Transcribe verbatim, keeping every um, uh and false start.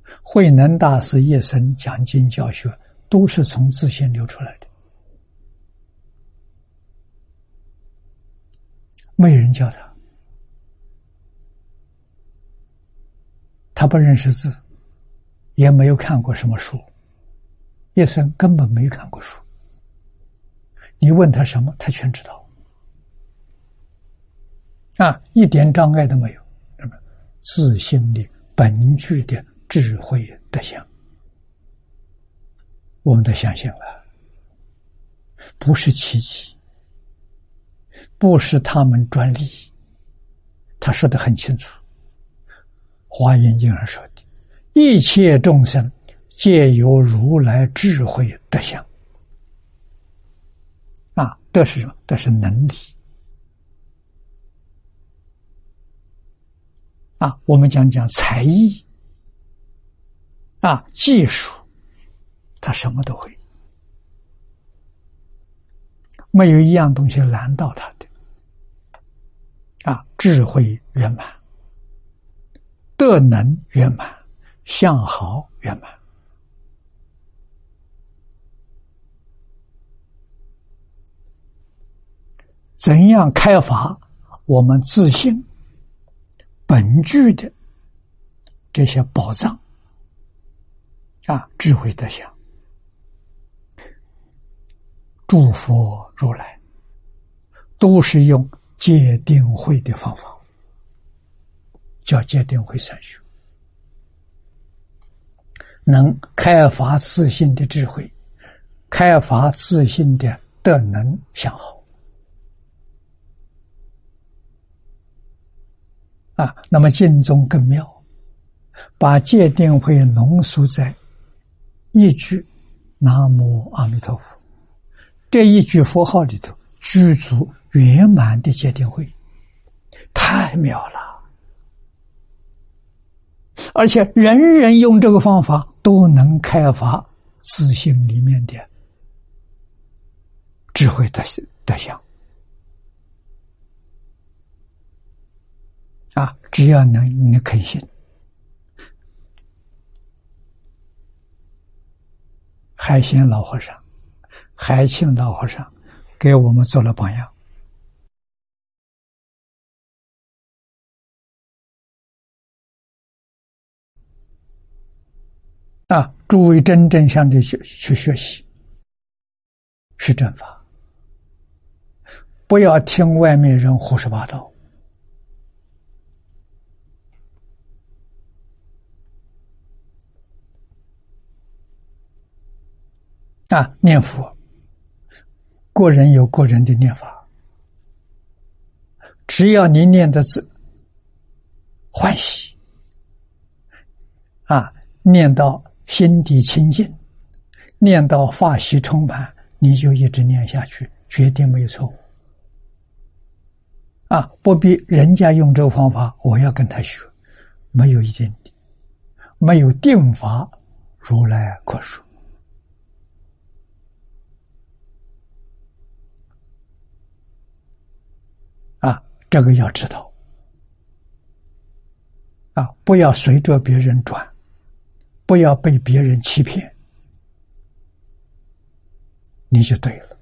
慧能大师一生讲经教学，都是从自信流出来的，没人教他，他不认识字，也没有看过什么书，一生根本没有看过书。你问他什么，他全知道，啊，一点障碍都没有。那么，自信的本具的智慧德相，我们都相信了，不是奇迹，不是他们专利。他说得很清楚，《华严经》上说的，一切众生皆有如来智慧德相。啊，这是什么？这是能力。啊，我们讲讲才艺，啊，技术，他什么都会，没有一样东西难到他的。啊，智慧圆满，德能圆满，相好圆满。怎样开发我们自信本具的这些宝藏啊，智慧德相？诸佛如来都是用戒定慧的方法，叫戒定慧三学，能开发自信的智慧，开发自信的德能相好。啊，那么经中更妙，把戒定慧浓缩在一句南无阿弥陀佛，这一句佛号里头具足圆满的戒定慧，太妙了！而且人人用这个方法都能开发自信里面的智慧的德相。啊，只要能你肯信。海贤老和尚、海庆老和尚给我们做了榜样。啊，诸位真正向这去去学习，是正法，不要听外面人胡说八道。啊，念佛，个人有个人的念法，只要你念的字欢喜，啊，念到心底清净，念到法喜充满，你就一直念下去，决定没有错误。啊，不必人家用这个方法，我要跟他学，没有一定的，没有定法，如来可说。啊，这个要知道。啊，不要随着别人转，不要被别人欺骗，你就对了。